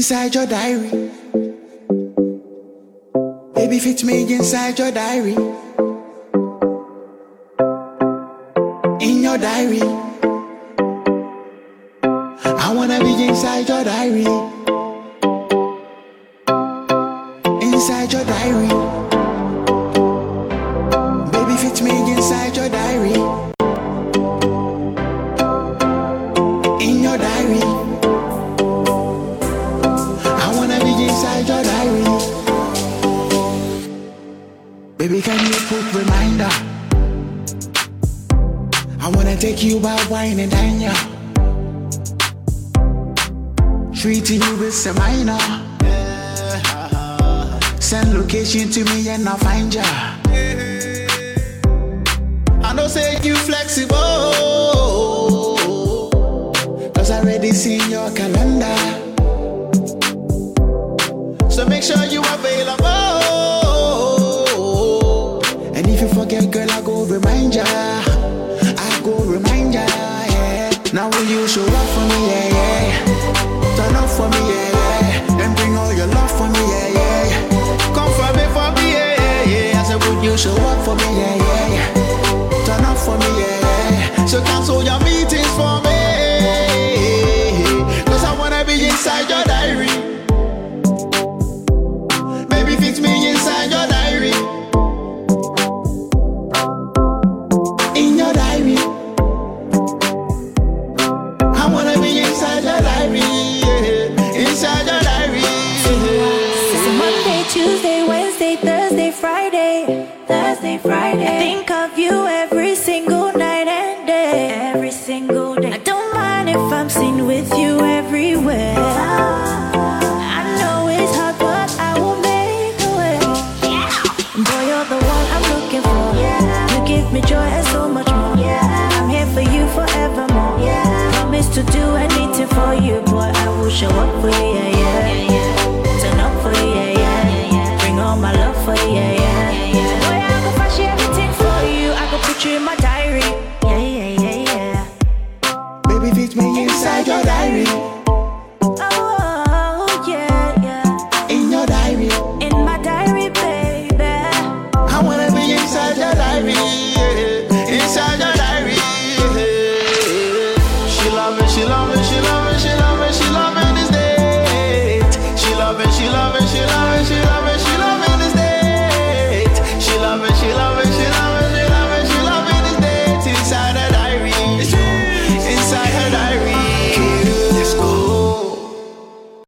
inside your diary. Baby, fit me inside your diary. In your diary, I wanna be inside your diary. Inside your diary. Baby, fit me inside your diary. In your diary, I wanna be inside your diary. Baby, can you put reminder? I wanna take you out wine and dine ya. Treating you with some minor. Send location to me and I'll find ya. I know say you flexible, cause I already seen your calendar. So make sure you available. And if you forget, girl, I go remind ya. I go remind ya, yeah. Now will you show up for me, yeah, yeah. Turn up for me, yeah, yeah. Then bring all your love for me, yeah, yeah. Come for me, yeah, yeah. I said, would you show up for me, yeah, yeah. Turn up for me, yeah. So cancel your meetings for me, cause I wanna be inside your diary. Baby, fix me inside your diary. In your diary, I wanna be inside your diary, yeah. Inside your diary, yeah. So Monday, Tuesday, Wednesday, Thursday, Friday. I think of you every single night and day. Every single day. I don't mind if I'm seen with you everywhere. I know it's hard, but I will make a way. Boy, you're the one I'm looking for. You give me joy and so much more. I'm here for you forevermore. Promise to do anything for you, boy. I will show up for you.